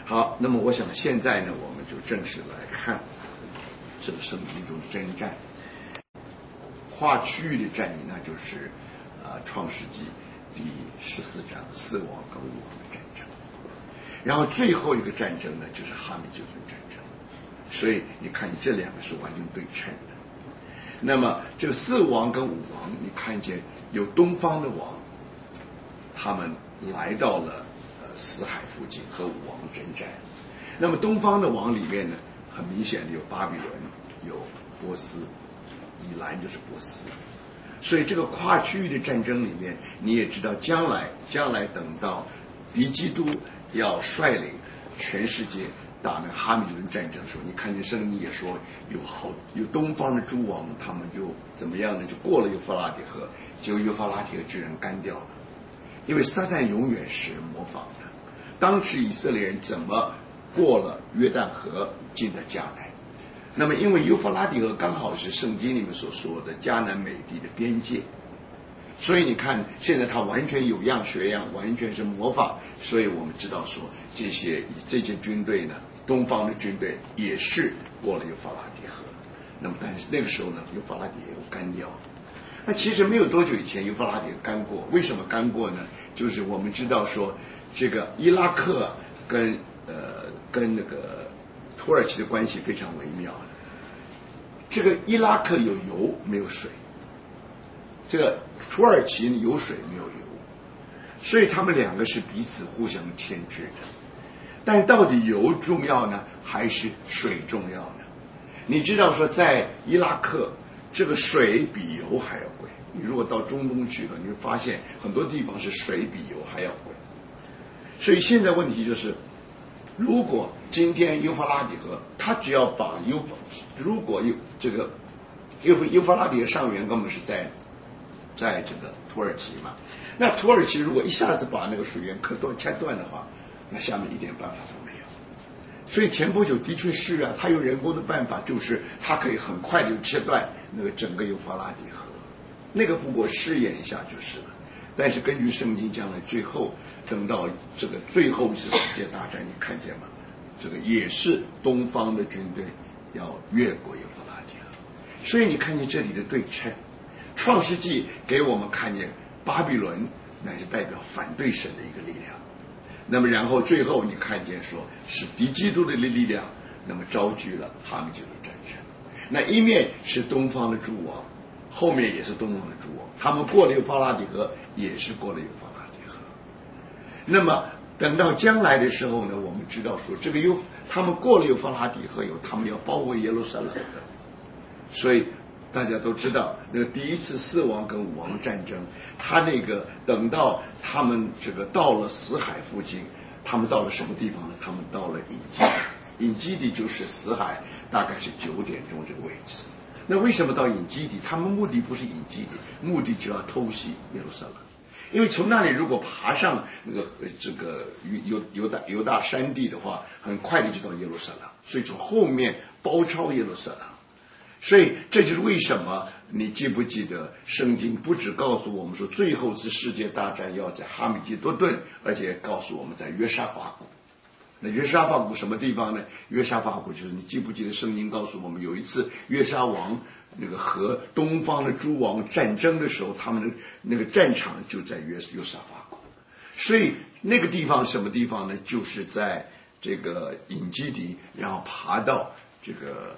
好，那么我想现在呢，我们就正式来看这个圣经中的征战。跨区域的战役，那就是创世纪第14章4王跟5王的战争。然后最后一个战争呢，就是哈米九顿战争。所以你看，这两个是完全对称的。那么这个4王跟5王，你看见有东方的王，他们来到了死海附近和5王征战。那么东方的王里面呢，很明显的有巴比伦，有波斯，以兰就是波斯。所以这个跨区域的战争里面，你也知道将来等到敌基督要率领全世界打那个哈米伦战争的时候，你看见圣经也说有东方的诸王，他们就怎么样呢？就过了幼发拉底河，结果幼发拉底河居然干掉了。因为撒旦永远是模仿的。当时以色列人怎么过了约旦河进了迦南？那么因为幼发拉底河刚好是圣经里面所说的迦南美地的边界，所以你看现在他完全有样学样，完全是模仿。所以我们知道说这些军队呢，东方的军队也是过了幼发拉底河。那么但是那个时候呢，幼发拉底河干掉。那其实没有多久以前，幼发拉底河干过。为什么干过呢？就是我们知道说这个伊拉克跟那个土耳其的关系非常微妙。这个伊拉克有油没有水，这个土耳其有水没有油，所以他们两个是彼此互相牵制的。但到底油重要呢，还是水重要呢？你知道说在伊拉克这个水比油还要贵。你如果到中东去了，你会发现很多地方是水比油还要贵。所以现在问题就是，如果今天幼发拉底河，他只要把如果有这个幼发拉底河上源根本是在这个土耳其嘛，那土耳其如果一下子把那个水源切断的话，那下面一点办法都没有。所以前不久的确是啊，他有人工的办法，就是他可以很快就切断那个整个幼发拉底河，那个不过试验一下就是了。但是根据圣经将来最后等到这个最后一次世界大战，你看见吗？这个也是东方的军队要越过幼发拉底河。所以你看见这里的对称。创世纪给我们看见巴比伦乃是代表反对神的一个力量。那么然后最后你看见说是敌基督的力量，那么招聚了哈米九顿战争。那一面是东方的诸王，后面也是东方的诸王，他们过了幼发拉底河，也是过了幼发拉底河。那么等到将来的时候呢，我们知道说这个他们过了幼发拉底河以后，他们要包围耶路撒冷的。所以大家都知道那个第一次4王跟5王战争，他那个等到他们这个到了死海附近，他们到了什么地方呢？他们到了隐基底。隐基底就是死海大概是9点钟这个位置。那为什么到隐基底？他们目的不是隐基底，目的就要偷袭耶路撒冷。因为从那里如果爬上那个这个犹大山地的话，很快的就到耶路撒冷，所以从后面包抄耶路撒冷。所以这就是为什么你记不记得圣经不只告诉我们说最后是世界大战要在哈米基多顿，而且告诉我们在约沙法谷。那约沙法谷什么地方呢？约沙法谷就是你记不记得圣经告诉我们有一次约沙王那个和东方的诸王战争的时候，他们的那个战场就在约沙法谷。所以那个地方什么地方呢？就是在这个隐基底，然后爬到这个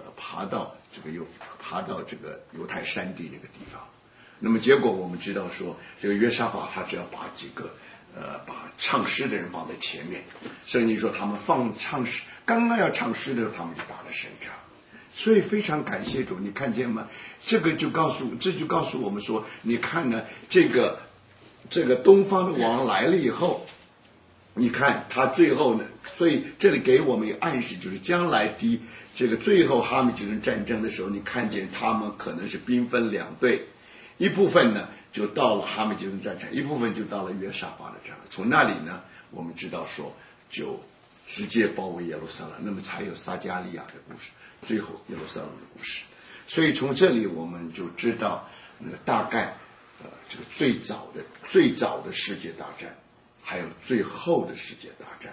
犹太山地那个地方。那么结果我们知道说，这个约沙法他只要把把唱诗的人放在前面，圣经说他们唱诗，刚刚要唱诗的时候，他们就打了胜仗。所以非常感谢主，你看见吗？这就告诉我们说，你看呢，这个东方的王来了以后，你看他最后呢，所以这里给我们一个暗示，就是将来这个最后哈米九顿战争的时候，你看见他们可能是兵分两队，一部分呢就到了哈米九顿战场，一部分就到了约沙法的战场。从那里呢，我们知道说就直接包围耶路撒冷，那么才有撒迦利亚的故事，最后耶路撒冷的故事。所以从这里我们就知道大概这个最早的世界大战，还有最后的世界大战，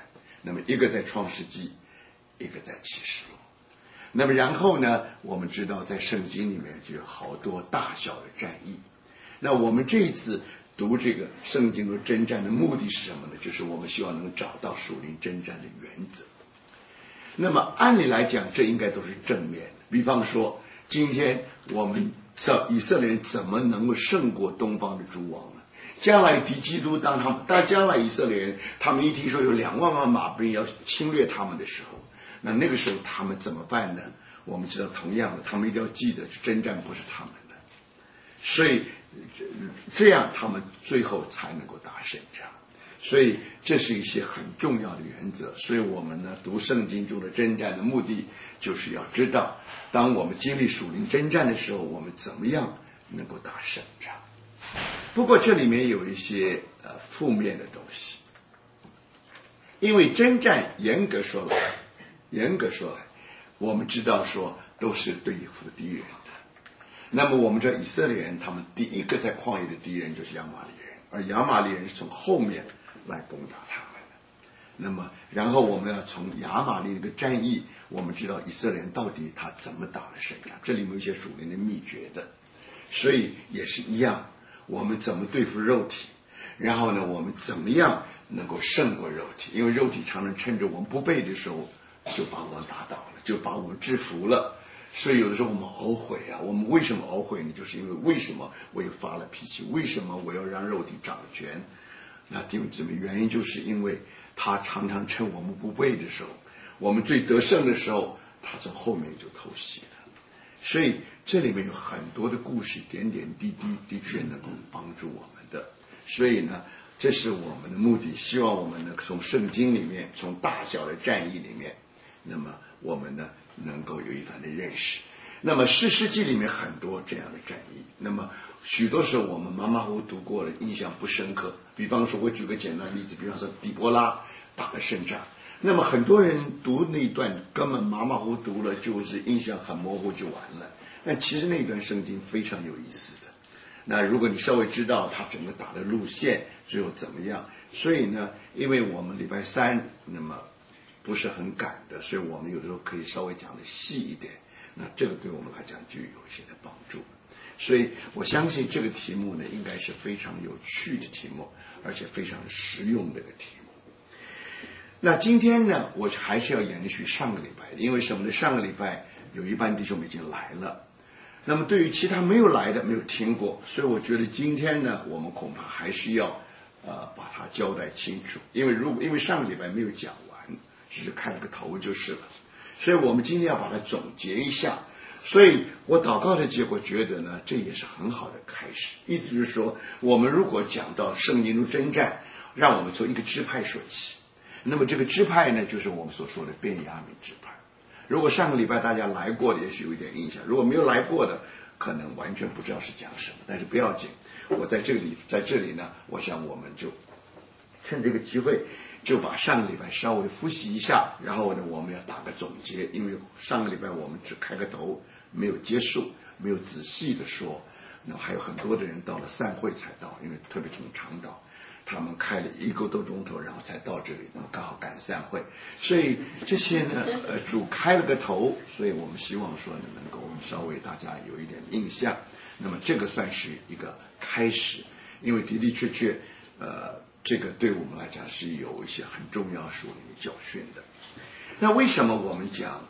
那么一个在创世纪，一个在启示录。那么然后呢，我们知道在圣经里面就有好多大小的战役。那我们这一次读这个圣经的征战的目的是什么呢？就是我们希望能找到属灵征战的原则。那么按理来讲，这应该都是正面的。比方说，今天我们以色列人怎么能够胜过东方的诸王呢？将来敌基督但将来以色列人他们一听说有2万万马兵要侵略他们的时候，那个时候他们怎么办呢？我们知道，同样的，他们一定要记得，征战不是他们的，所以这样他们最后才能够打胜仗。所以这是一些很重要的原则。所以我们呢，读圣经中的征战的目的，就是要知道，当我们经历属灵征战的时候，我们怎么样能够打胜仗。不过这里面有一些负面的东西，因为征战严格说来，我们知道说都是对付敌人的。那么我们知道以色列人他们第一个在旷野的敌人就是亚玛力人，而亚玛力人是从后面来攻打他们的。那么然后我们要从亚玛力那个战役，我们知道以色列人到底他怎么打了胜仗，这里面有一些属灵的秘诀的。所以也是一样，我们怎么对付肉体，然后呢我们怎么样能够胜过肉体，因为肉体常常趁着我们不备的时候就把我们打倒了，就把我们制服了。所以有的时候我们懊悔啊，我们为什么懊悔呢？就是因为为什么我又发了脾气，为什么我要让肉体掌权？那弟兄姊妹，原因就是因为他常常趁我们不备的时候，我们最得胜的时候，他从后面就偷袭了。所以这里面有很多的故事，点点滴滴的确能够帮助我们的。所以呢，这是我们的目的，希望我们呢从圣经里面，从大小的战役里面，那么我们呢能够有一番的认识。那么士师记里面很多这样的战役，那么许多时候我们马马虎虎读过了，印象不深刻。比方说我举个简单的例子，比方说底波拉打了胜仗，那么很多人读那段根本马马虎虎读了，就是印象很模糊就完了。但其实那段圣经非常有意思的。那如果你稍微知道他整个打的路线最后怎么样，所以呢，因为我们礼拜三那么不是很赶的，所以我们有的时候可以稍微讲的细一点，那这个对我们来讲就有一些的帮助。所以我相信这个题目呢应该是非常有趣的题目，而且非常实用的一个题目。那今天呢我还是要延续上个礼拜的，因为什么呢？上个礼拜有一班弟兄们已经来了，那么对于其他没有来的没有听过，所以我觉得今天呢我们恐怕还是要把它交代清楚，因为上个礼拜没有讲完，只是开了个头就是了。所以我们今天要把它总结一下。所以我祷告的结果觉得呢，这也是很好的开始。意思就是说，我们如果讲到圣经中征战，让我们从一个支派说起。那么这个支派呢，就是我们所说的便雅悯支派。如果上个礼拜大家来过的，也许有一点印象；如果没有来过的，可能完全不知道是讲什么。但是不要紧，我在这里呢，我想我们就趁这个机会，就把上个礼拜稍微复习一下，然后呢，我们要打个总结。因为上个礼拜我们只开个头，没有结束，没有仔细的说。那么还有很多的人到了散会才到，因为特别从长岛，他们开了1个多钟头，然后才到这里，那么刚好赶散会。所以这些呢，主开了个头，所以我们希望说呢，能够稍微大家有一点印象。那么这个算是一个开始，因为的的确确，这个对我们来讲是有一些很重要属灵的教训的。那为什么我们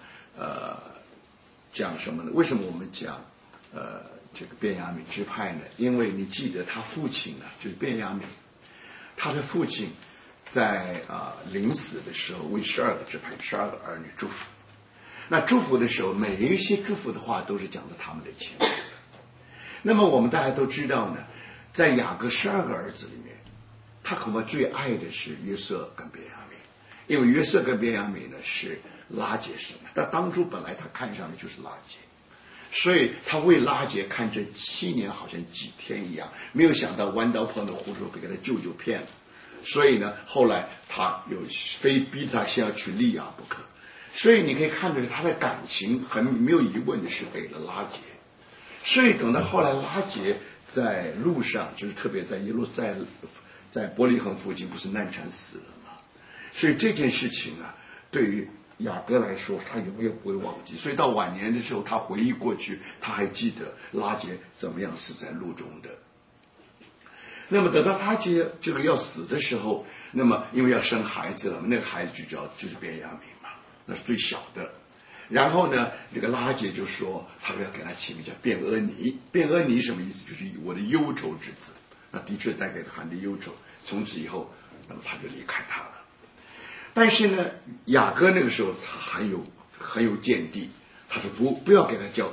讲什么呢？为什么我们讲这个便雅悯支派呢？因为你记得他父亲呢，就是便雅悯，他的父亲在临死的时候为12个支派12个儿女祝福。那祝福的时候，每一些祝福的话都是讲到他们的前世。那么我们大家都知道呢，在雅各12个儿子里面，他恐怕最爱的是约瑟跟便雅悯，因为约瑟跟便雅悯呢是拉结生的，但当初本来他看上的就是拉结，所以他为拉结看这7年好像几天一样，没有想到弯刀碰到胡头被他的舅舅骗了，所以呢后来他有非逼他先要娶利亚不可，所以你可以看出他的感情很没有疑问的是给了拉结。所以等到后来拉结在路上，就是特别在伯利恒附近不是难产死了吗？ 所以这件事情啊，对于雅各来说，他永远不会忘记。所以到晚年的时候，他回忆过去，他还记得拉结怎么样死在路中的。那么等到拉结这个要死的时候，那么因为要生孩子了，那个孩子就是便雅悯嘛，那是最小的。然后呢，这个拉结就说他要给他起名叫便阿尼。便阿尼什么意思？就是我的忧愁之子。那的确带给他含着忧愁。从此以后，那么他就离开他了。但是呢，雅各那个时候他很有见地，他说不要给他叫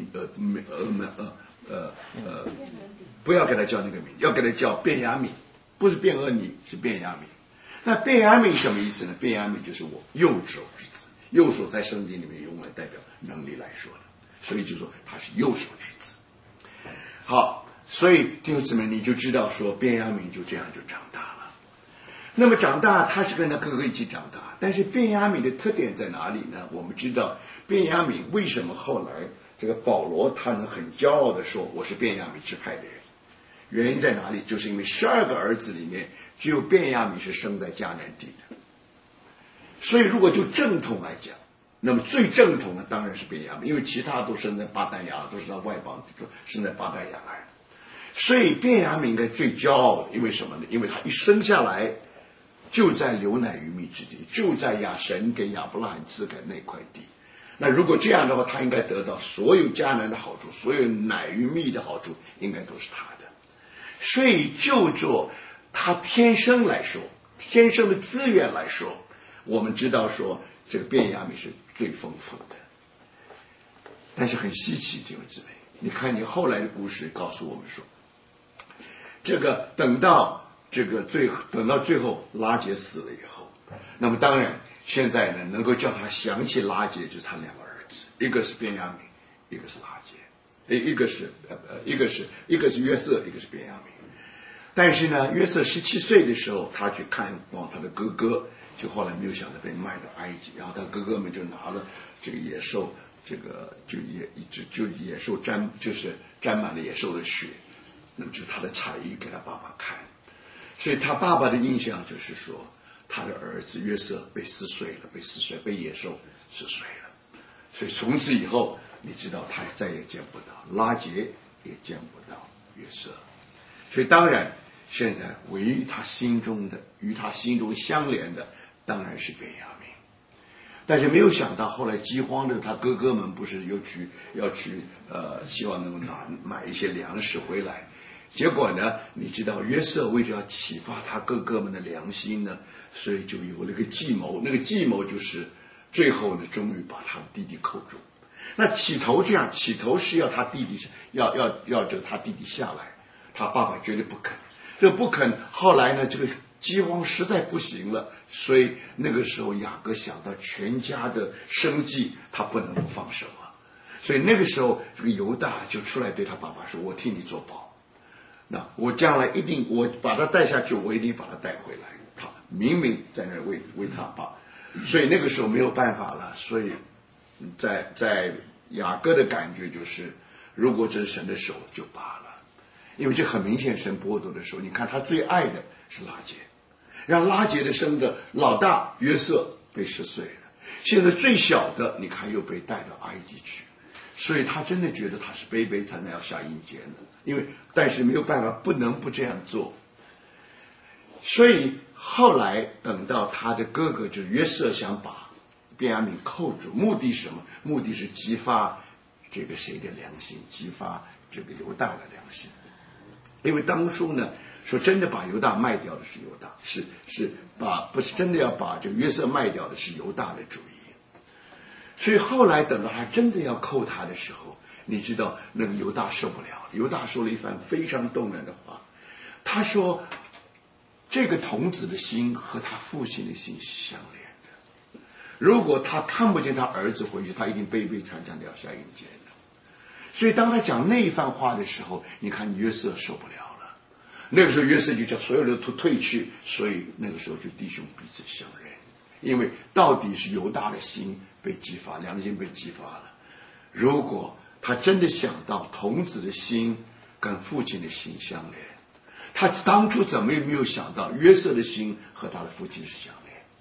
不要给他叫那个名，要给他叫便雅悯，不是便阿尼，是便雅悯。那便雅悯什么意思呢？便雅悯就是我右手之子。右手在圣经里面用来代表能力来说的，所以就说他是右手之子。好，所以弟兄姊妹你就知道说便雅悯就这样就长大了。那么长大他是跟他哥哥一起长大，但是便雅悯的特点在哪里呢？我们知道便雅悯为什么后来这个保罗他能很骄傲的说我是便雅悯支派的人，原因在哪里？就是因为12个儿子里面只有便雅悯是生在迦南地的。所以如果就正统来讲，那么最正统的当然是便雅悯，因为其他都生在巴旦亚，都是在外邦，生在巴旦亚来。所以便雅悯应该最骄傲的，因为什么呢？因为他一生下来就在流奶与蜜之地，就在神给亚伯拉罕赐给那块地。那如果这样的话，他应该得到所有迦南的好处，所有奶与蜜的好处，应该都是他的。所以就做他天生来说，天生的资源来说，我们知道说这个便雅悯是最丰富的。但是很稀奇，弟兄姊妹，你看你后来的故事告诉我们说，这个等到最后拉结死了以后，那么当然现在呢能够叫他想起拉结就是他2个儿子，一个是便雅悯，一个是拉结，一个是约瑟，一个是便雅悯。但是呢，约瑟17岁的时候，他去看望他的哥哥，就后来没有想到被卖到埃及，然后他哥哥们就拿了这个野兽，这个就野兽沾满了野兽的血，那么就是他的彩衣给他爸爸看，所以他爸爸的印象就是说，他的儿子约瑟被被野兽撕碎了，所以从此以后，你知道他再也见不到拉结，也见不到约瑟，所以当然。现在唯一他心中的与他心中相连的当然是便雅悯，但是没有想到后来饥荒的他哥哥们不是要去希望能够买一些粮食回来，结果呢你知道约瑟为了要启发他哥哥们的良心呢，所以就有了个计谋，那个计谋就是最后呢终于把他的弟弟扣住。那起头是要他弟弟要他弟弟下来，他爸爸绝对不肯。这不肯，后来呢，这个饥荒实在不行了，所以那个时候雅各想到全家的生计，他不能不放手啊。所以那个时候，这个犹大就出来对他爸爸说：“我替你做保，那我将来一定，我把他带下去，我一定把他带回来。”他明明在那为他爸，所以那个时候没有办法了。所以在雅各的感觉就是，如果这是神的手就罢了。因为这很明显神剥夺的时候，你看他最爱的是拉结，让拉结的生的老大约瑟被撕碎了，现在最小的你看又被带到埃及去，所以他真的觉得他是悲悲惨惨要下阴间的，但是没有办法，不能不这样做。所以后来等到他的哥哥就是约瑟想把便雅悯扣住，目的是什么？目的是激发这个谁的良心，激发这个犹大的良心。因为当初呢说真的把犹大卖掉的是犹大，不是真的要把这个约瑟卖掉的是犹大的主意。所以后来等到他真的要扣他的时候，你知道那个犹大受不了，犹大说了一番非常动人的话，他说这个童子的心和他父亲的心是相连的，如果他看不见他儿子回去，他一定悲悲惨惨的要下阴间的。所以当他讲那一番话的时候，你看约瑟受不了了，那个时候约瑟就叫所有人都退去，所以那个时候就弟兄彼此相认，因为到底是犹大的心被激发，良心被激发了。如果他真的想到童子的心跟父亲的心相连，他当初怎么也没有想到约瑟的心和他的父亲是相连，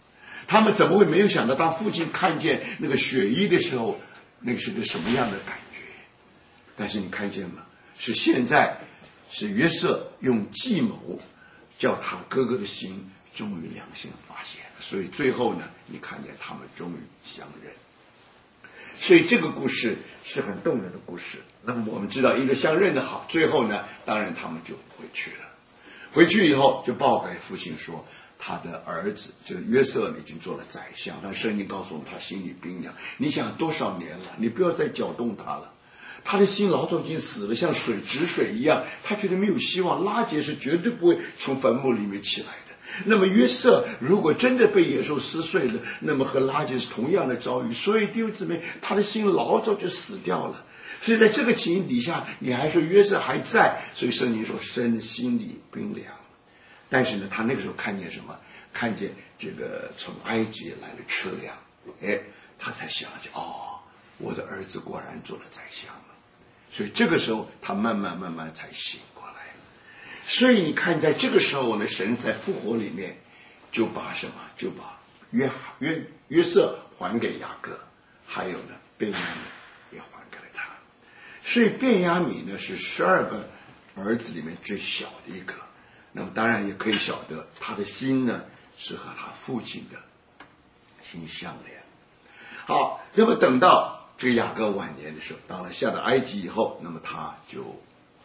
他们怎么会没有想到，当父亲看见那个血衣的时候，那是个什么样的感觉？但是你看见吗？是现在是约瑟用计谋叫他哥哥的心终于良心发现，所以最后呢，你看见他们终于相认。所以这个故事是很动人的故事。那么我们知道一个相认的好，最后呢，当然他们就回去了。回去以后就报给父亲说，他的儿子这个约瑟已经做了宰相，但圣经告诉我们他心里冰凉。你想多少年了，你不要再搅动他了，他的心老早已经死了，像水止水一样，他觉得没有希望。拉结是绝对不会从坟墓里面起来的。那么约瑟如果真的被野兽撕碎了，那么和拉结是同样的遭遇。所以弟兄姊妹，他的心老早就死掉了。所以在这个情形底下，你还说约瑟还在，所以圣经说身心里冰凉。但是呢，他那个时候看见什么？看见这个从埃及来的车辆，他才想起我的儿子果然做了宰相了。所以这个时候他慢慢才醒过来。所以你看在这个时候呢，神在复活里面就把什么？就把约瑟还给雅各，还有呢便雅悯也还给了他。所以便雅悯呢是12个儿子里面最小的一个。那么当然也可以晓得他的心呢是和他父亲的心相连。好，那么等到这个雅各晚年的时候，到了下到埃及以后，那么他就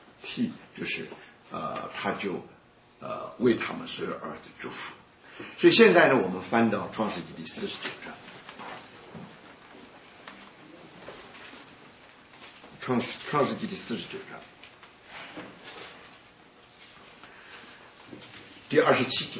为他们所有儿子祝福。所以现在呢，我们翻到创世纪第49章，创世纪第49章第27节。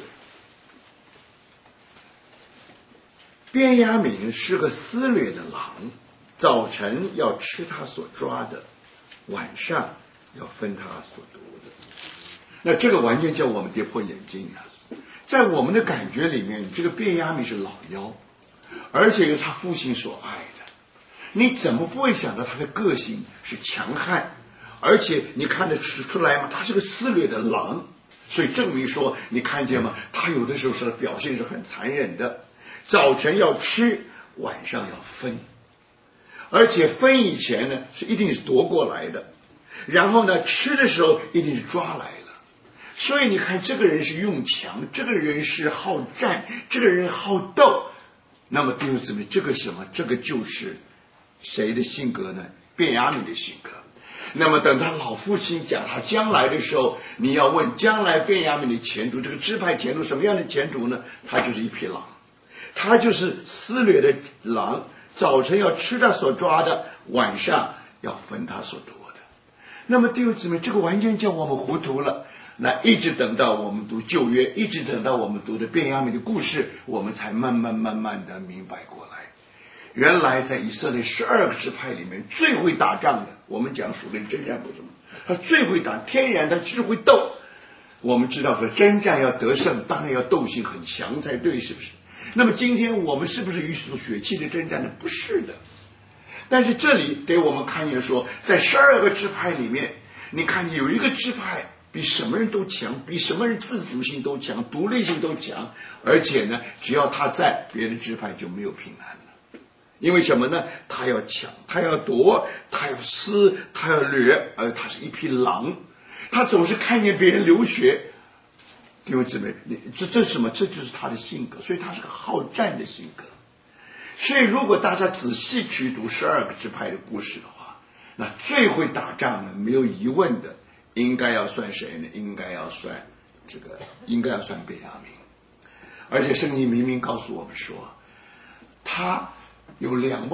便雅悯是个撕裂的狼，早晨要吃他所抓的，晚上要分他所夺的。那这个完全叫我们跌破眼镜了。在我们的感觉里面，这个便雅悯是老幺，而且又是他父亲所爱的，你怎么不会想到他的个性是强悍，而且你看得出来吗？他是个撕裂的狼。所以证明说，你看见吗？他有的时候是表现是很残忍的。早晨要吃，晚上要分，而且分以前呢是一定是夺过来的，然后呢吃的时候一定是抓来了。所以你看，这个人是用强，这个人是好战，这个人好斗。那么弟兄姊妹，这个什么？这个就是谁的性格呢？便雅悯的性格。那么等他老父亲讲他将来的时候，你要问将来便雅悯的前途，这个支派前途什么样的前途呢？他就是一匹狼，他就是撕裂的狼，早晨要吃他所抓的，晚上要分他所夺的。那么弟兄姊妹，这个完全叫我们糊涂了。那一直等到我们读旧约，一直等到我们读的便雅悯的故事，我们才慢慢的明白过来。原来在以色列12个支派里面最会打仗的，我们讲属灵征战不是吗？他最会打，天然他只会斗。我们知道说征战要得胜，当然要斗性很强才对，是不是？那么今天我们是不是与属血气的征战呢？不是的。但是这里给我们看见说，在12个支派里面，你看有一个支派比什么人都强，比什么人自主性都强，独立性都强，而且呢，只要他在，别的支派就没有平安了。因为什么呢？他要抢，他要夺，他要撕，他要掠，而他是一匹狼，他总是看见别人流血。弟兄姊妹，这是什么？这就是他的性格，所以他是个好战的性格。所以如果大家仔细去读12个支派的故事的话，那最会打仗的没有疑问的应该要算谁呢？应该要算便雅悯。而且圣经明明告诉我们说，他有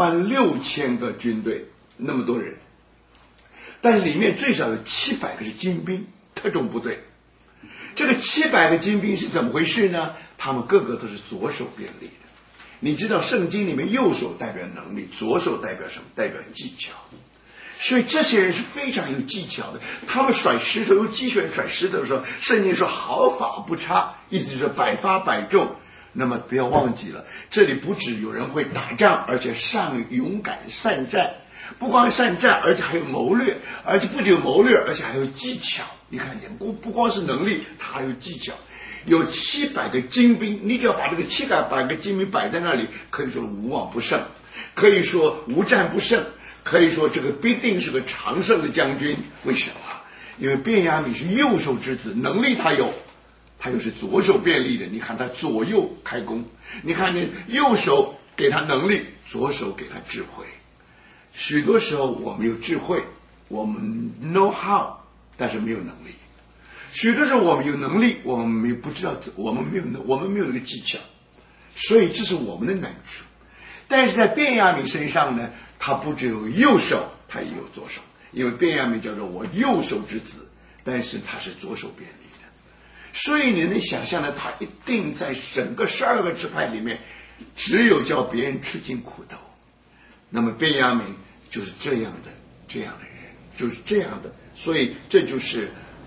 26000个军队，那么多人，但里面最少有700个是精兵，特种部队。这个700个精兵是怎么回事呢？他们个个都是左手便利的。你知道圣经里面右手代表能力，左手代表什么？代表技巧。所以这些人是非常有技巧的。他们甩石头，用击拳甩石头的时候，圣经说毫发不差，意思就是百发百中。那么不要忘记了，这里不只有人会打仗，而且勇敢善战。不光善战，而且还有谋略，而且不仅有谋略，而且还有技巧。你看见不光是能力，他还有技巧。 有700个精兵，你只要把这个700个精兵摆在那里，可以说无往不胜，可以说无战不胜，可以说这个必定是个常胜的将军。为什么？因为便雅悯是右手之子，能力他有，他又是左手便利的，你看他左右开弓，你看你右手给他能力，左手给他智慧。许多时候我们有智慧，我们 know how， 但是没有能力。许多时候我们有能力，我们不知道，我们没有那个技巧，所以这是我们的难处。但是在便雅悯身上呢，他不只有右手，他也有左手，因为便雅悯叫做我右手之子，但是他是左手便利的，所以你能想象的，他一定在整个12个支派里面，只有叫别人吃尽苦头。那么便雅悯就是这样的人，就是这样的，所以这就是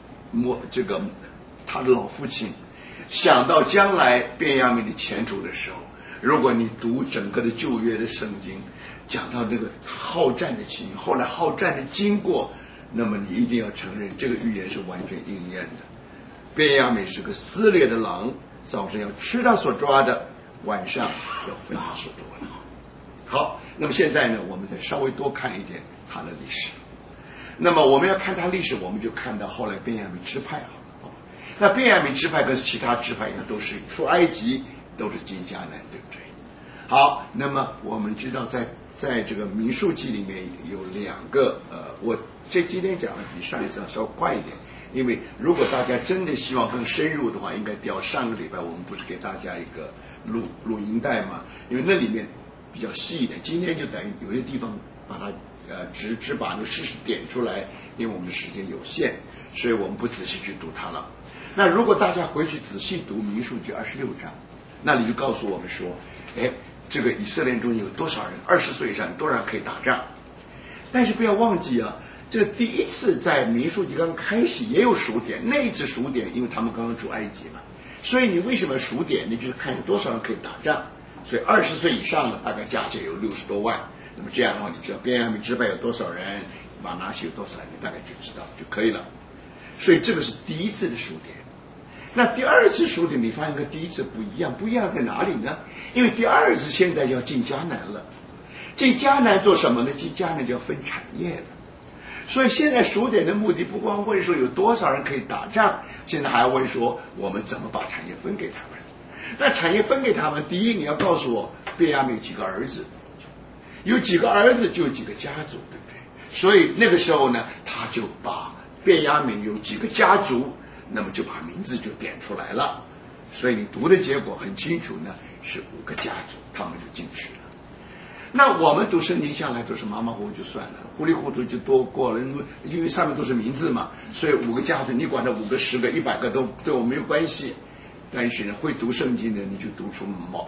他的老父亲想到将来便雅悯的前途的时候，如果你读整个的旧约的圣经，讲到那个好战的情形，后来好战的经过，那么你一定要承认这个预言是完全应验的。便雅悯是个撕裂的狼，早上要吃他所抓的，晚上要分他所夺的。好，那么现在呢，我们再稍微多看一点他的历史。那么我们要看他历史，我们就看到后来便雅悯支派好了。那便雅悯支派跟其他支派一样，都是出埃及，都是进迦南，对不对？好，那么我们知道在这个民数记里面有2个我今天讲的比上一次要稍快一点，因为如果大家真的希望更深入的话，应该调上个礼拜我们不是给大家一个录音带嘛，因为那里面比较细一点，今天就等于有些地方把它只把那个事实点出来，因为我们的时间有限，所以我们不仔细去读它了。那如果大家回去仔细读民数记26章，那里就告诉我们说，这个以色列中有多少人20岁以上多少人可以打仗。但是不要忘记啊，这个第一次在民数记刚开始也有数点，那一次数点因为他们刚刚出埃及嘛，所以你为什么数点？你就是看有多少人可以打仗，所以20岁以上的大概加起来有60多万。那么这样的话，你知道便雅悯支派有多少人，马拿西有多少人，你大概就知道就可以了。所以这个是第一次的数点。那第二次数点，你发现跟第一次不一样，不一样在哪里呢？因为第二次现在要进迦南了，进迦南做什么呢？进迦南就要分产业了。所以现在数点的目的不光问说有多少人可以打仗，现在还要问说我们怎么把产业分给他们。那产业分给他们，第一你要告诉我便雅悯有几个儿子，有几个儿子就有几个家族，对不对？所以那个时候呢，他就把便雅悯有几个家族，那么就把名字就点出来了。所以你读的结果很清楚呢，是5个家族，他们就进去了。那我们读圣经下来都是马马虎虎就算了，糊里糊涂就多过了，因为上面都是名字嘛，所以5个家族你管它5个10个100个都对我没有关系。但是呢，会读圣经的你就读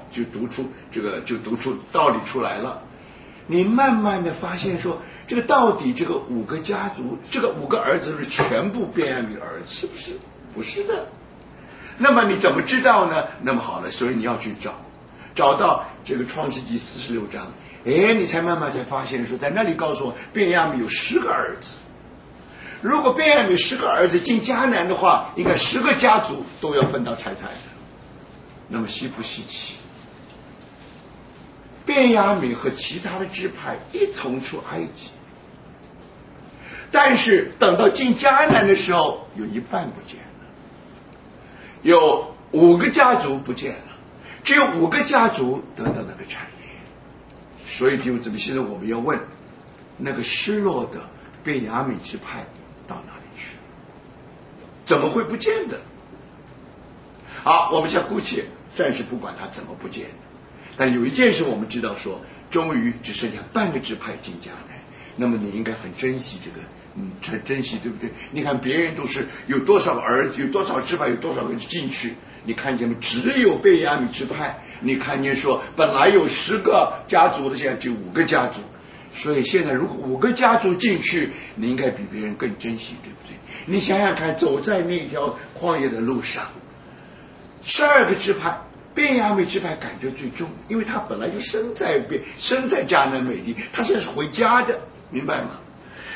出道理出来了。你慢慢的发现说，这个到底这个5个家族，这个5个儿子是全部便雅悯的儿子，是不是？不是的。那么你怎么知道呢？那么好了，所以你要去找到这个创世纪46章，你才慢慢才发现说，在那里告诉我便雅悯有10个儿子。如果便雅悯10个儿子进迦南的话，应该10个家族都要分到财产的。那么稀不稀奇？便雅悯和其他的支派一同出埃及，但是等到进迦南的时候，有一半不见了，有5个家族不见了，只有5个家族得到那个产业。所以弟兄姊妹，现在我们要问，那个失落的便雅悯支派到哪里去？怎么会不见的？好，我们先姑且暂时不管它怎么不见，但有一件事我们知道说，终于只剩下半个支派进迦南，那么你应该很珍惜这个，很珍惜，对不对？你看别人都是有多少个儿子，有多少支派，有多少个人进去，你看见吗？只有便雅悯支派，你看见说本来有10个家族的，现在只有5个家族。所以现在如果5个家族进去，你应该比别人更珍惜，对不对？你想想看，走在那条旷野的路上，12个支派，便雅悯支派感觉最重，因为他本来就生在迦南美地，他现在是回家的，明白吗？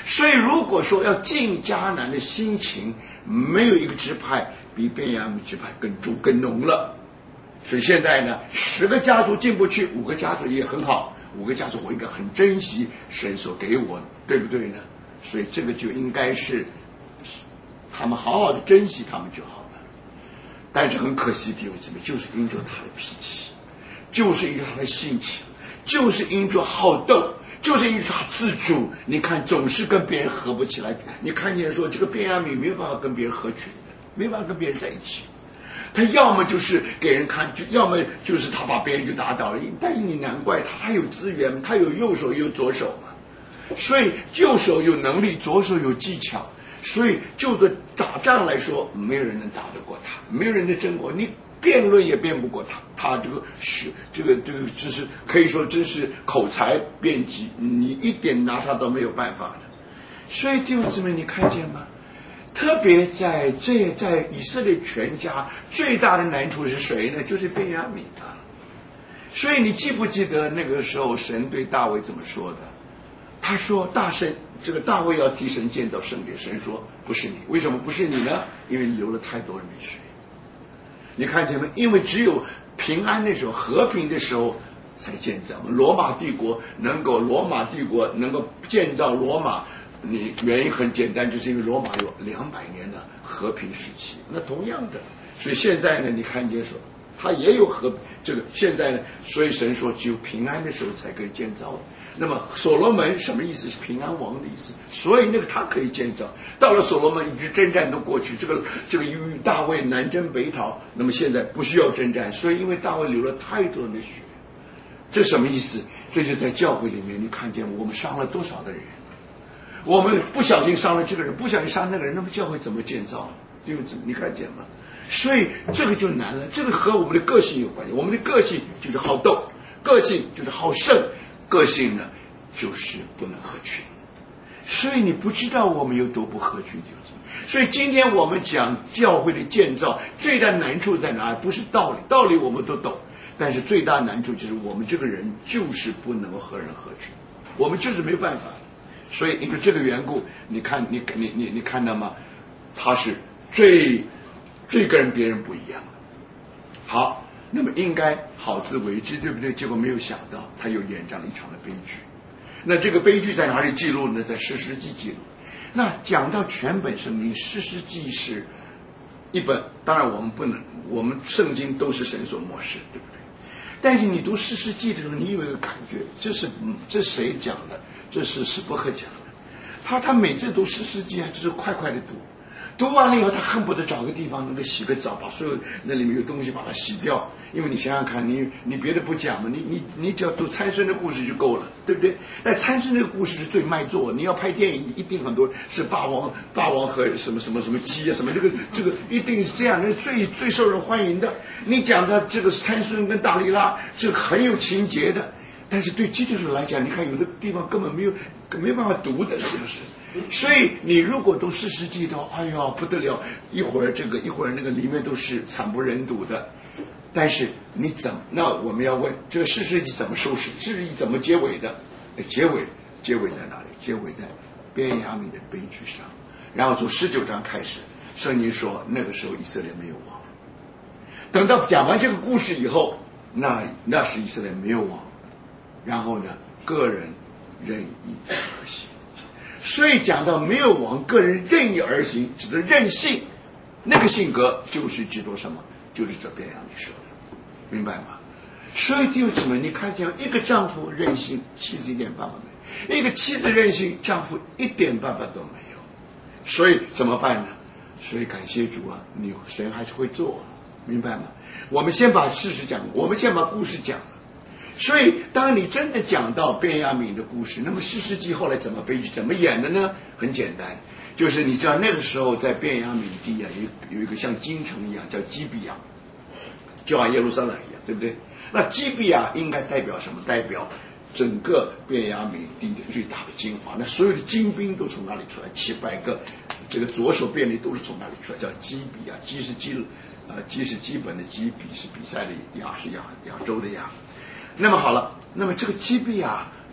所以如果说要进迦南的心情，没有一个支派比便雅悯支派更浓了。所以现在呢，10个家族进不去，5个家族也很好，5个家族我应该很珍惜神所给我，对不对呢？所以这个就应该是他们好好的珍惜他们就好了。但是很可惜弟兄姊妹，就是因着他的脾气，就是因着他的性情，就是因着好斗，就是因着他自主，你看总是跟别人合不起来。你看见说这个便雅悯没有办法跟别人合群的，没办法跟别人在一起，他要么就是给人看，要么就是他把别人就打倒了。但是你难怪他有资源，他有右手也有左手嘛，所以右手有能力，左手有技巧，所以就着打仗来说，没有人能打得过他，没有人能争过，你辩论也辩不过他。他这个就是可以说真是口才辩机，你一点拿他都没有办法的。所以弟兄姊妹，你看见吗？特别在以色列全家最大的难处是谁呢？就是便雅悯啊。所以你记不记得那个时候神对大卫怎么说的？他说这个大卫要替神建造圣殿，神说不是你。为什么不是你呢？因为流了太多人的血。你看见没？因为只有平安的时候，和平的时候才建造。罗马帝国能够建造罗马，你原因很简单，就是因为罗马有200年的和平时期。那同样的，所以现在呢，你看见说他也有现在呢，所以神说只有平安的时候才可以建造。那么所罗门什么意思？是平安王的意思，所以那个他可以建造。到了所罗门，一直征战都过去，这个与大卫南征北讨，那么现在不需要征战，所以因为大卫流了太多人的血。这什么意思？这就在教会里面，你看见我们伤了多少的人，我们不小心伤了这个人，不小心伤那个人，那么教会怎么建造？你看见吗？所以这个就难了，这个和我们的个性有关系。我们的个性就是好斗，个性就是好胜，个性呢就是不能合群。所以你不知道我们有多不合群。所以今天我们讲教会的建造，最大难处在哪里？不是道理，道理我们都懂，但是最大难处就是我们这个人就是不能够和人合群，我们就是没有办法。所以因为这个缘故，你看到吗？他是最跟别人不一样。好，那么应该好自为之，对不对？结果没有想到他又演上了一场的悲剧。那这个悲剧在哪里记录呢？在士师记记录。那讲到全本圣经，士师记是一本，当然我们圣经都是神所默示，对不对？但是你读士师记的时候，你有一个感觉，这谁讲的？这是史伯克讲的。他每次读士师记就是快快的读完了以后，他恨不得找个地方能够洗个澡，把所有那里面有东西把它洗掉。因为你想想看，你别的不讲嘛，你只要读参孙的故事就够了，对不对？那参孙这个故事是最卖座，你要拍电影一定很多是霸王和什么鸡啊，什么这个一定是这样的，最受人欢迎的。你讲的这个参孙跟大利拉，这个很有情节的。但是对基督徒来讲，你看有的地方根本没有办法读的，是不是？所以你如果读士师记的话，哎呦不得了，一会儿那个里面都是惨不忍睹的。但是那我们要问，这个士师记怎么收拾？士师记怎么结尾的？结尾在哪里？结尾在便雅悯的悲剧上。然后从19章开始，圣经说那个时候以色列没有王。等到讲完这个故事以后，那是以色列没有王。然后呢，个人任意而行。所以讲到没有王，个人任意而行，指的任性，那个性格就是指着什么？就是这便雅悯说的，明白吗？所以弟兄姊妹，你看见一个丈夫任性，妻子一点办法没有；一个妻子任性，丈夫一点办法都没有。所以怎么办呢？所以感谢主啊，神还是会做，明白吗？我们先把事实讲，我们先把故事讲了。所以当你真的讲到便雅悯的故事，那么士师记后来怎么悲剧怎么演的呢？很简单，就是你知道那个时候在便雅悯地啊，有一个像京城一样叫基比亚，就像耶路撒冷一样，对不对？那基比亚应该代表什么？代表整个便雅悯地的最大的精华。那所有的精兵都从哪里出来？700个，这个左手便利都是从哪里出来？叫基比亚。基是基本的基，比是比赛的亚，是亚洲的亚。那么好了，那么这个基比亚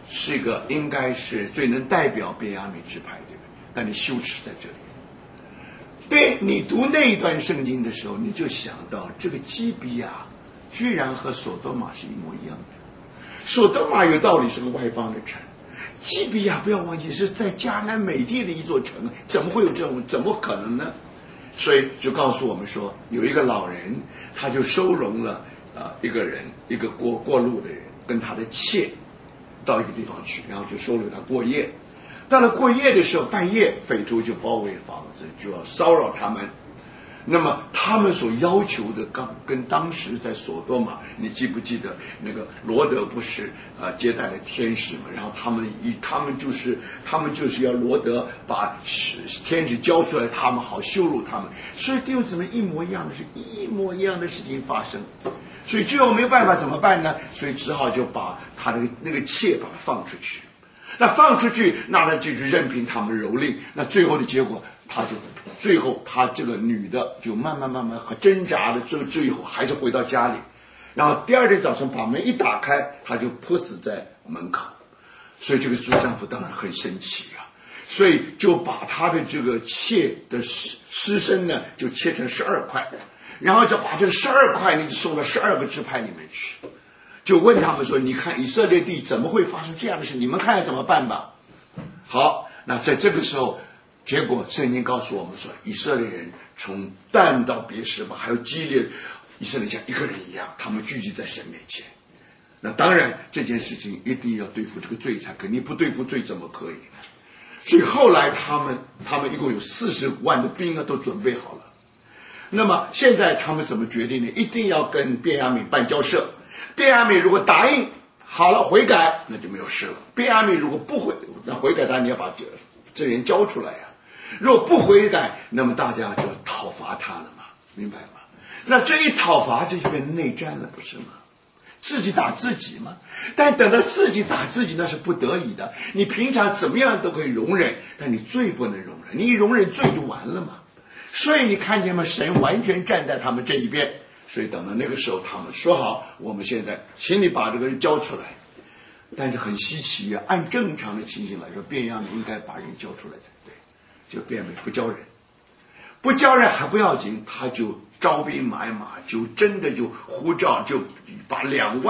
是一个应该是最能代表便雅悯支派，对不对？但你羞耻在这里。对，你读那一段圣经的时候，你就想到这个基比亚居然和所多玛是一模一样的。所多玛有道理是个外邦的城，基比亚不要忘记是在迦南美地的一座城，怎么会有这种？怎么可能呢？所以就告诉我们说，有一个老人，他就收容了一个人，一个过路的人，跟他的妾到一个地方去，然后就收留他过夜。到了过夜的时候，半夜匪徒就包围房子，就要骚扰他们。那么他们所要求的跟当时在所多玛，你记不记得那个罗德不是接待了天使嘛？然后他们就是要罗德把天使交出来，他们好羞辱他们。所以弟兄姊妹，一模一样的事情发生。所以最后没有办法怎么办呢？所以只好就把他那个妾把他放出去。那放出去，那他就任凭他们蹂躏。那最后的结果，最后他这个女的就慢慢很挣扎的，最后还是回到家里。然后第二天早上把门一打开，他就扑死在门口。所以这个朱丈夫当然很生气啊，所以就把他的这个妾的尸身呢，就切成12块，然后就把这个12块呢就送到12个支派里面去。就问他们说，你看以色列地怎么会发生这样的事，你们看要怎么办吧。好，那在这个时候，结果圣经告诉我们说，以色列人从但到别是巴还有基列，以色列像一个人一样，他们聚集在神面前。那当然这件事情一定要对付这个罪才，肯定不对付罪怎么可以呢？所以后来他们一共有40万的兵都准备好了。那么现在他们怎么决定呢？一定要跟便雅悯办交涉。便雅悯如果答应好了悔改，那就没有事了。便雅悯如果不悔改，当然你要把这人交出来呀。如果不悔改，那么大家就讨伐他了嘛，明白吗？那这一讨伐，这就变成内战了，不是吗？自己打自己嘛。但等到自己打自己，那是不得已的。你平常怎么样都可以容忍，但你罪不能容忍，你一容忍罪就完了嘛。所以你看见吗？神完全站在他们这一边。所以等到那个时候，他们说好，我们现在请你把这个人交出来。但是很稀奇啊，按正常的情形来说，便雅悯应该把人交出来才对，就便雅悯不交人还不要紧，他就招兵买马，就真的就呼召，就把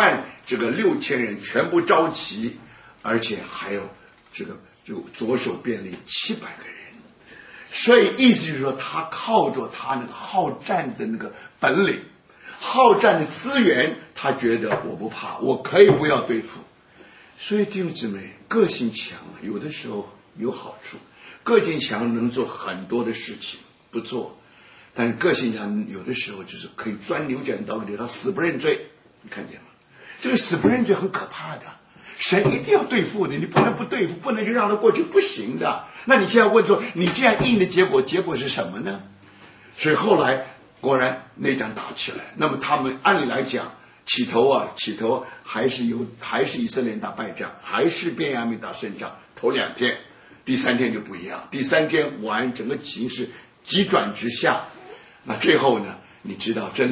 26000人全部召齐，而且还有这个就左手便利700个人。所以意思就是说，他靠着他那个好战的那个本领，好战的资源，他觉得我不怕，我可以不要对付。所以弟兄姊妹，个性强有的时候有好处，个性强能做很多的事情不做，但是个性强有的时候就是可以钻牛角尖里，他死不认罪。你看见吗？这个死不认罪很可怕的，神一定要对付的，你不能不对付，不能就让他过去，不行的。那你现在问说，你这样硬的结果是什么呢？所以后来果然内战打起来。那么他们按理来讲，起头还是以色列人打败仗，还是便雅悯打胜仗。头2天，第3天就不一样。第3天完，整个形势急转直下。那最后呢？你知道这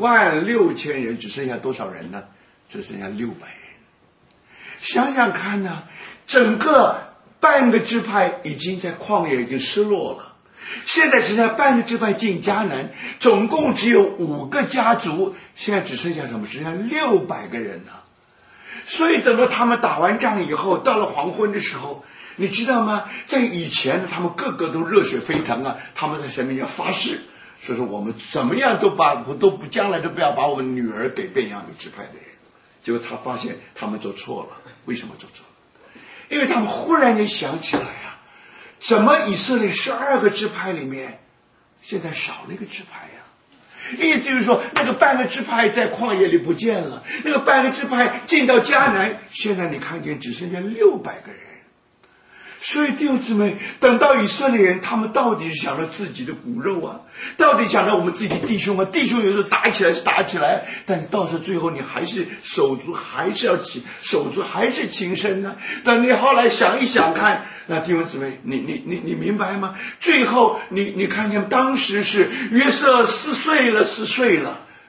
26000人只剩下多少人呢？只剩下600人。想想看呢，整个半个支派已经在旷野已经失落了，现在只剩下半个支派进迦南，总共只有5个家族，现在只剩下什么？只剩下600个人了。所以等到他们打完仗以后，到了黄昏的时候，你知道吗？在以前他们个个都热血沸腾啊，他们在神面前发誓，所以说我们怎么样将来都不要把我们女儿给便雅悯支派的人。结果他发现他们做错了。为什么做错了？因为他们忽然间想起来啊，怎么以色列12个支派里面现在少了一个支派呀？意思就是说，那个半个支派在旷野里不见了，那个半个支派进到迦南，现在你看见只剩下600个人。所以弟兄姊妹，等到以色列人，他们到底是想到自己的骨肉啊，到底想到我们自己弟兄啊，弟兄有时候打起来是打起来，但是到时候最后你还是手足还是要手足还是情深呢。等你后来想一想看，那弟兄姊妹，你明白吗？最后你看见当时是约瑟4岁了，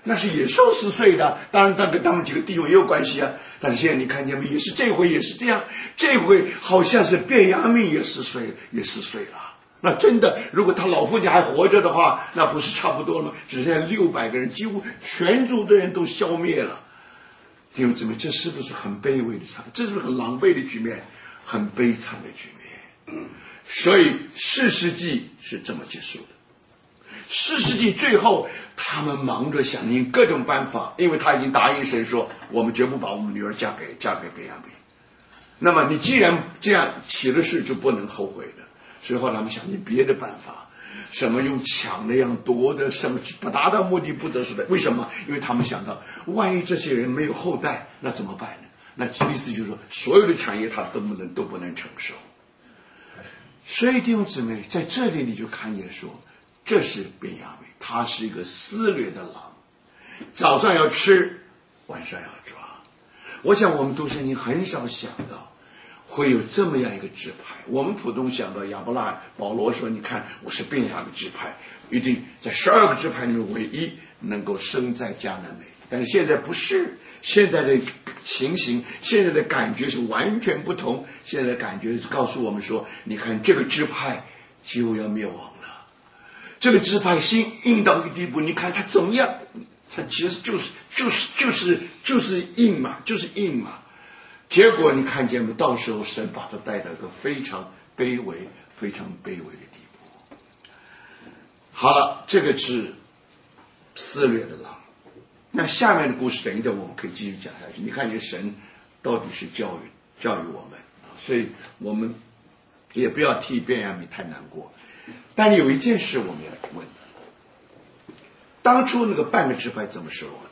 那是野兽撕碎的，当然跟他们几个弟兄也有关系啊。但是现在你看见没？也是这回也是这样，这回好像是便雅悯也撕碎了。那真的，如果他老父亲还活着的话，那不是差不多了吗？只剩下600个人，几乎全族的人都消灭了。弟兄姊妹，这是不是很卑微的惨？这是不是很狼狈的局面？很悲惨的局面。所以4世纪是这么结束的。4世纪最后，他们忙着想尽各种办法，因为他已经答应神说，我们绝不把我们女儿嫁给便雅悯。那么你既然这样起了誓，就不能后悔的。所以后来他们想尽别的办法，什么用抢的样夺的，什么不达到目的不择手段。为什么？因为他们想到，万一这些人没有后代，那怎么办呢？那意思就是说，所有的产业他都不能承受。所以弟兄姊妹，在这里你就看见说，这是便雅悯，他是一个撕裂的狼，早上要吃，晚上要抓。我想我们读圣经很少想到会有这么样一个支派。我们普通想到亚伯拉罕，保罗说，你看我是便雅悯支派，一定在12个支派里面唯一能够生在迦南美。但是现在不是，现在的情形，现在的感觉是完全不同。现在的感觉是告诉我们说，你看这个支派几乎要灭亡了，这个支派心硬到一个地步，你看他怎么样？他其实就是硬嘛，就是硬嘛。结果你看见没？到时候神把他带到一个非常卑微的地步。好了，这个是撕裂的狼。那下面的故事等一等我们可以继续讲下去。你看见神到底是教育我们，所以我们也不要替便雅悯太难过。但是有一件事我们要问，当初那个半个支派怎么失落的？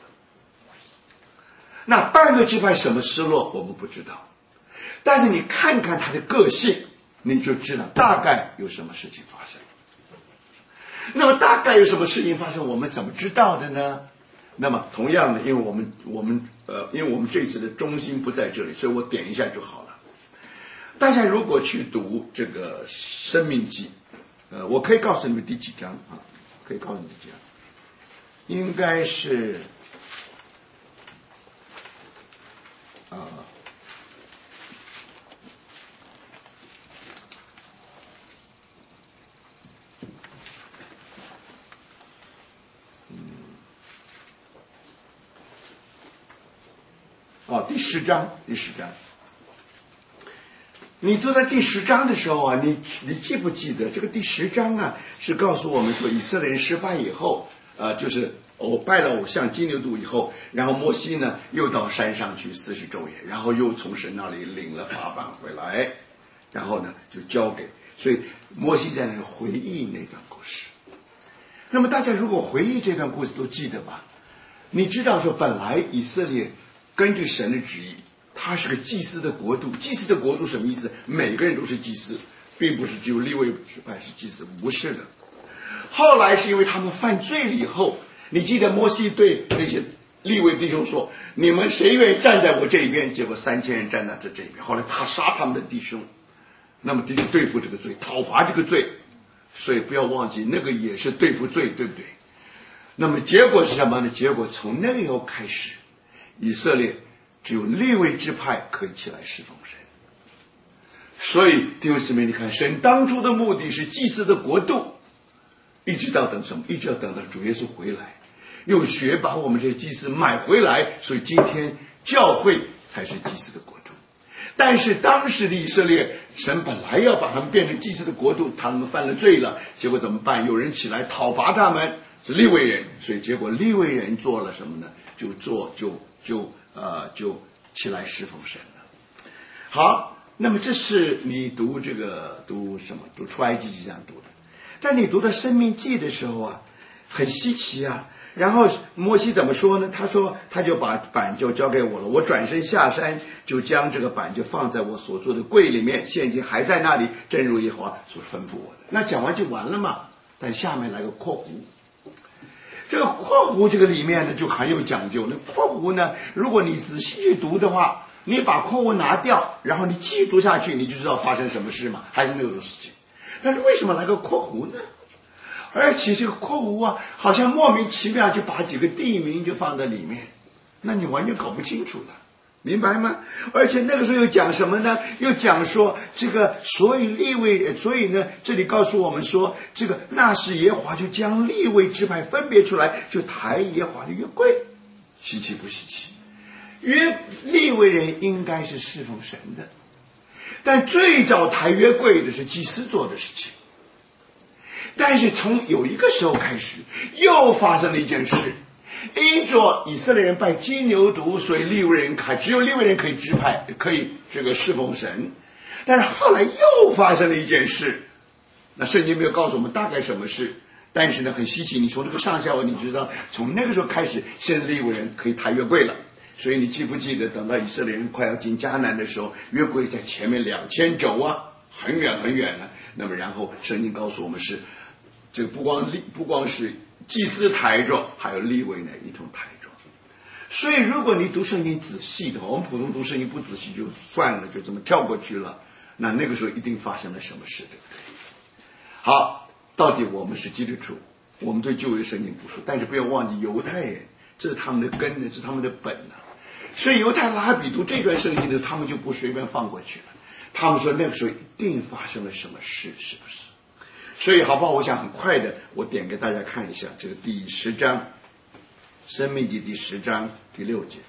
那半个支派什么失落我们不知道，但是你看看他的个性，你就知道大概有什么事情发生。那么大概有什么事情发生，我们怎么知道的呢？那么同样的，因为我们这次的中心不在这里，所以我点一下就好了。大家如果去读这个申命记，我可以告诉你们第几章啊？可以告诉你们第几章？应该是第10章。你读到第10章的时候啊，你记不记得这个第10章啊，是告诉我们说以色列人失败以后，就是拜了偶像金牛犊以后，然后摩西呢又到山上去40昼夜，然后又从神那里领了法版回来，然后呢就交给，所以摩西在那里回忆那段故事。那么大家如果回忆这段故事都记得吧？你知道说本来以色列根据神的旨意，他是个祭司的国度。祭司的国度什么意思？每个人都是祭司，并不是只有利未支派是祭司，不是的。后来是因为他们犯罪了以后，你记得摩西对那些利未弟兄说，你们谁愿意站在我这一边？结果3000人站在这一边，后来他杀他们的弟兄，那么就是对付这个罪，讨伐这个罪。所以不要忘记，那个也是对付罪，对不对？那么结果是什么呢？结果从那个以后开始，以色列只有利未支派可以起来侍奉神。所以弟兄姊妹，你看神当初的目的是祭司的国度，一直到等什么？一直要等到主耶稣回来，用血把我们这些祭司买回来，所以今天教会才是祭司的国度。但是当时的以色列，神本来要把他们变成祭司的国度，他们犯了罪了，结果怎么办？有人起来讨伐他们，是利未人，所以结果利未人做了什么呢？就起来侍奉神了。好，那么这是你读出埃及记这样读的。但你读到申命记的时候啊，很稀奇啊。然后摩西怎么说呢？他说他就把板就交给我了，我转身下山，就将这个板就放在我所做的柜里面，现今还在那里，正如耶和华所吩咐我的。那讲完就完了嘛？但下面来个括弧，这个括弧这个里面呢就很有讲究。那括弧呢，如果你仔细去读的话，你把括弧拿掉，然后你继续读下去，你就知道发生什么事嘛，还是那种事情。但是为什么来个括弧呢？ 而且这个括弧啊，好像莫名其妙就把几个地名就放在里面，那你完全搞不清楚了，明白吗？而且那个时候又讲什么呢？又讲说这个，所以呢，这里告诉我们说，这个那时耶和华就将利未支派分别出来，就抬耶和华的约柜，稀奇不稀奇？利未人应该是侍奉神的，但最早抬约柜的是祭司做的事情。但是从有一个时候开始，又发生了一件事，因着以色列人拜金牛犊，所以利未人只有利未人可以支派，可以这个侍奉神。但是后来又发生了一件事，那圣经没有告诉我们大概什么事，但是呢很稀奇，你从这个上下文你知道，从那个时候开始，现在利未人可以抬约柜了。所以你记不记得，等到以色列人快要进迦南的时候，约柜在前面2000肘啊，很远很远了。那么然后圣经告诉我们是这个不光是祭司抬着，还有利未呢一同抬着。所以如果你读圣经仔细的话，我们普通读圣经不仔细就算了，就这么跳过去了，那个时候一定发生了什么事，对不对？好，到底我们是基督徒，我们对旧约圣经不熟，但是不要忘记犹太人，这是他们的根呢，这是他们的本呢。所以犹太拉比读这段圣经的时候，他们就不随便放过去了，他们说那个时候一定发生了什么事，是不是？所以好不好，我想很快的我点给大家看一下这个第10章，申命记第10章第6节。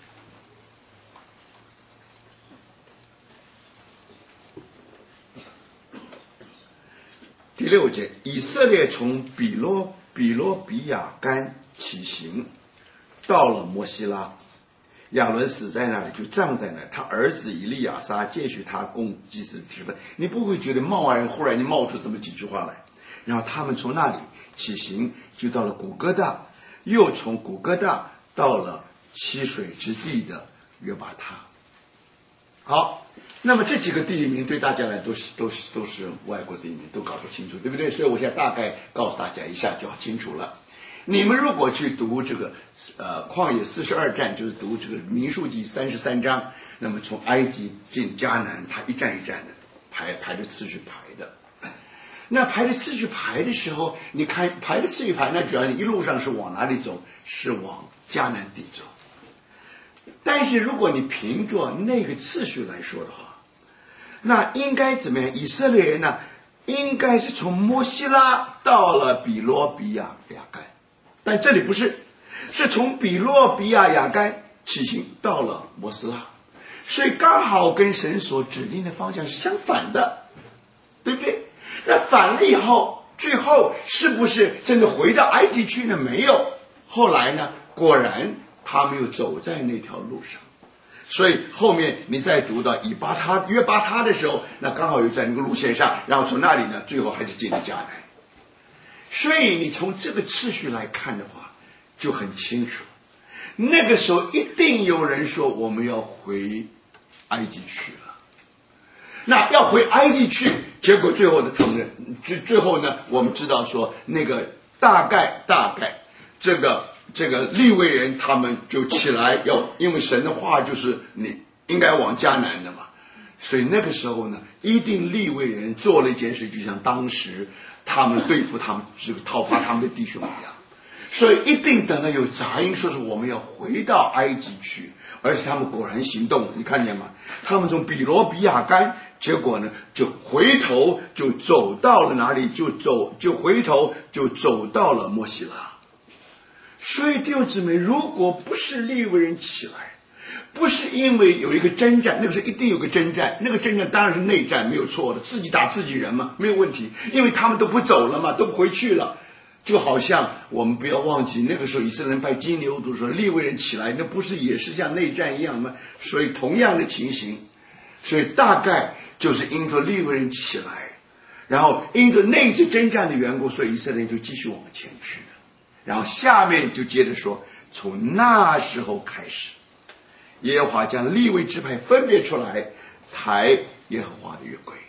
第6节，以色列从比罗比亚干起行，到了摩西拉，亚伦死在那里，就葬在那里，他儿子以利亚撒接续他供祭司之分。你不会觉得贸然忽然就冒出这么几句话来。然后他们从那里起行，就到了古哥大，又从古哥大到了七水之地的约巴他。好，那么这几个地理名对大家来都是外国地名，都搞不清楚，对不对？所以我现在大概告诉大家一下就好清楚了。你们如果去读这个旷野42站，就是读这个民数记33章，那么从埃及进迦南，它一站一站的排着次序排的。那排着次序排的时候，你看排着次序排，那主要你一路上是往哪里走？是往迦南地走。但是如果你凭着那个次序来说的话，那应该怎么样？以色列人呢，应该是从摩西拉到了比罗比亚干，但这里不是，是从比罗比亚干起行到了摩斯拉，所以刚好跟神所指定的方向是相反的，对不对？那反了以后，最后是不是真的回到埃及去呢？没有，后来呢，果然他们又走在那条路上。所以后面你再读到约巴他的时候，那刚好又在那个路线上，然后从那里呢，最后还是进了迦南。所以你从这个次序来看的话，就很清楚，那个时候一定有人说我们要回埃及去了。那要回埃及去，结果最后的同人，最后呢，我们知道说那个大概这个利未人他们就起来要，因为神的话就是你应该往迦南的嘛，所以那个时候呢，一定利未人做了一件事，就像当时他们对付他们这个讨伐他们的弟兄一样，所以一定等到有杂音说是我们要回到埃及去，而且他们果然行动了，你看见吗？他们从比罗比亚干，结果呢就回头就走到了哪里？就回头就走到了摩西拉。所以弟兄姊妹，如果不是利未人起来，不是因为有一个征战，那个时候一定有个征战，那个征战当然是内战，没有错的，自己打自己人嘛，没有问题，因为他们都不走了嘛，都不回去了。就好像我们不要忘记，那个时候以色列人拜金牛犊，说利未人起来，那不是也是像内战一样吗？所以同样的情形，所以大概就是因着利未人起来，然后因着那次征战的缘故，所以以色列人就继续往前去了。然后下面就接着说，从那时候开始，耶和华将利未支派分别出来，抬耶和华的约柜。